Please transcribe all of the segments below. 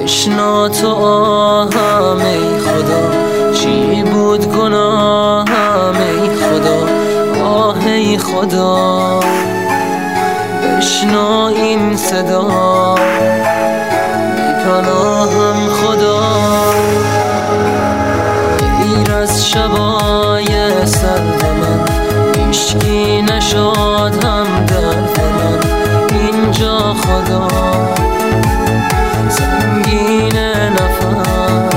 بشنا تو آهم ای خدا، چی بود گناهم ای خدا، آه ای خدا بشنا این صدا، بی‌پناهم خدا. غیر از شبای سرد من هیچکی نشاد هم درد من اینجا خدا، سنگین نفس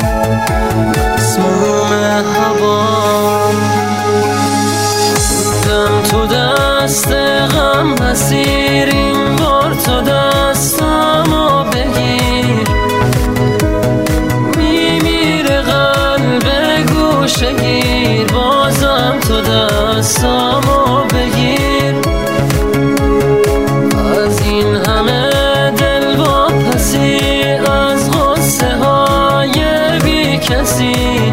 مسموم هوا، بودم تو دست غم اسیر، این بار تو دستمو بگیر، میمیره قلب گوشه گیر، بازم تو دستمو بگیر. از این همه دل واپسی، از غصه های بی کسی،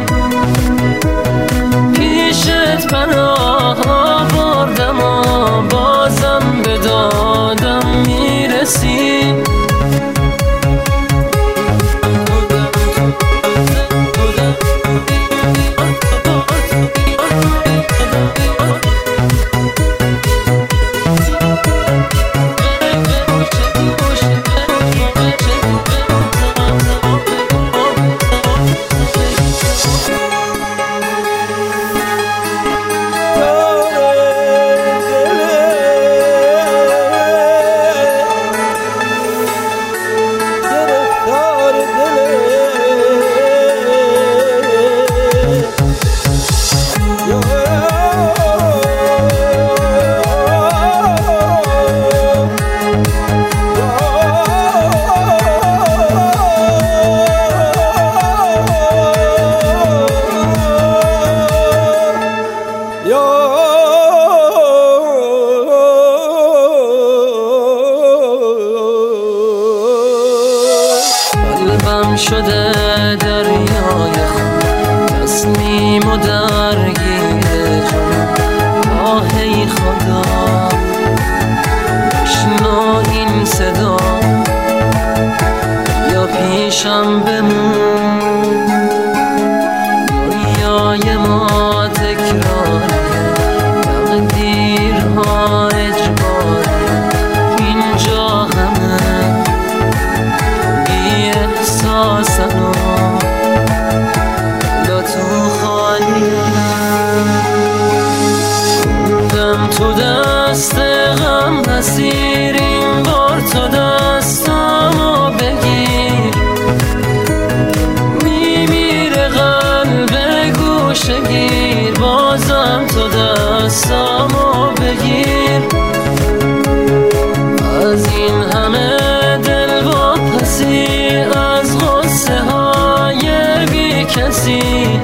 پیشت پناه آوردم و بازم به دادم میرسی. قلبم شده دریای خون، تسلیم و درگیر جون، آه ای خدا بشنو این صدا، یا پیشم بمون، دنیای ما تکراریه، تقدیرها اجباریه، اینجا همه بی احساسن و دلا تو خالیه. بودم تو دست غم اسیر، این بار تو دستمو بگیر، میمیره قلب گوشه گیر، بازم تو دستمو بگیر. از این همه دل واپسی، از غصه های بی کسی،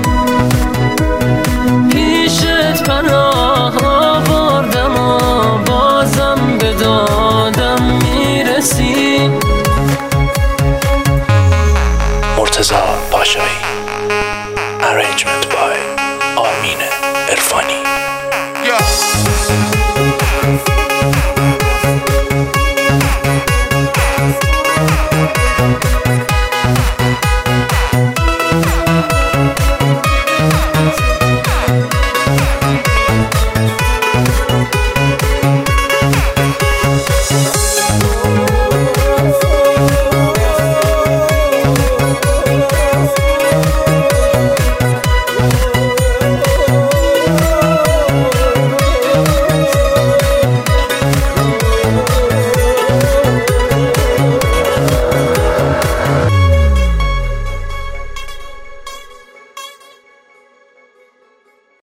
پیشت پناه آوردم و بازم به دادم میرسی. مرتضی پاشایی، Arrangement by آرمین عرفانی.